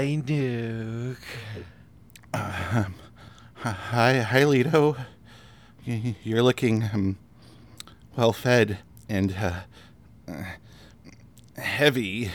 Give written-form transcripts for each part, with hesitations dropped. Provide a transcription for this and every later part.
Hi, Nuke. Hi, Lito. You're looking well fed and heavy.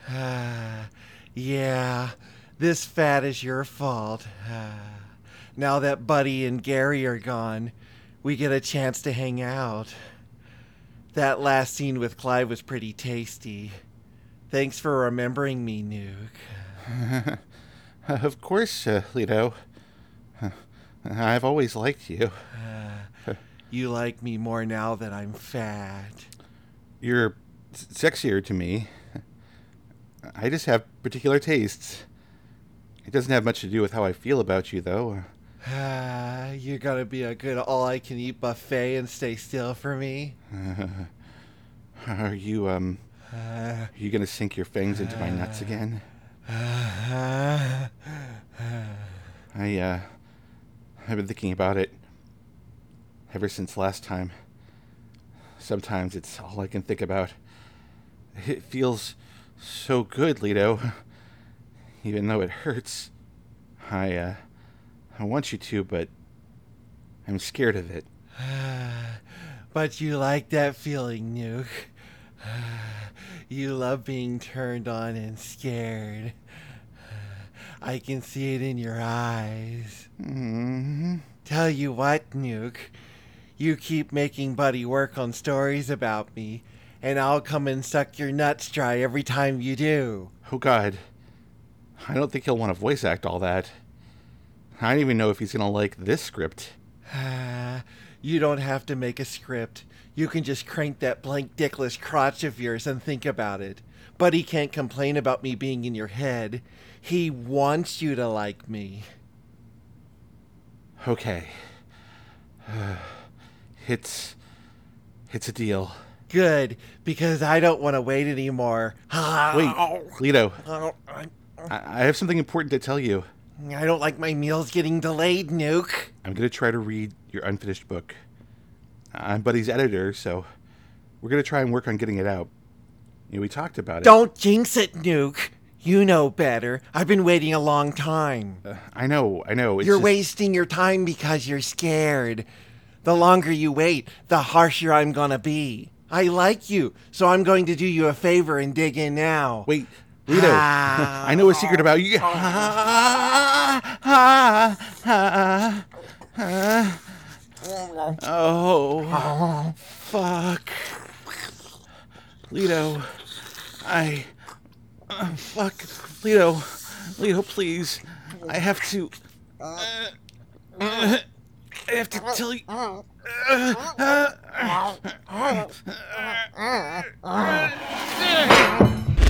Yeah, this fat is your fault. Now that Buddy and Gary are gone, we get a chance to hang out. That last scene with Clive was pretty tasty. Thanks for remembering me, Nuke. Of course, Lito. I've always liked you. You like me more now that I'm fat. You're sexier to me. I just have particular tastes. It doesn't have much to do with how I feel about you, though. You're gonna be a good all-I-can-eat buffet and stay still for me? Are you gonna sink your fangs into my nuts again? I've been thinking about it ever since last time. Sometimes it's all I can think about. It feels so good, Lito. Even though it hurts. I want you to, but I'm scared of it. But you like that feeling, Nuke. You love being turned on and scared. I can see it in your eyes. Mm-hmm. Tell you what, Nuke. You keep making Buddy work on stories about me, and I'll come and suck your nuts dry every time you do. Oh, God. I don't think he'll want to voice act all that. I don't even know if he's going to like this script. You don't have to make a script. You can just crank that blank dickless crotch of yours and think about it. Buddy can't complain about me being in your head. He wants you to like me. Okay. It's a deal. Good, because I don't want to wait anymore. Wait, Lito. I have something important to tell you. I don't like my meals getting delayed, Nuke. I'm going to try to read your unfinished book. I'm Buddy's editor, so we're going to try and work on getting it out. We talked about it. Don't jinx it, Nuke. You know better. I've been waiting a long time. I know. You're wasting your time because you're scared. The longer you wait, the harsher I'm gonna be. I like you, so I'm going to do you a favor and dig in now. Wait, Lito. I know a secret about you. Oh, fuck. Lito, fuck. Lito, please. I have to tell you.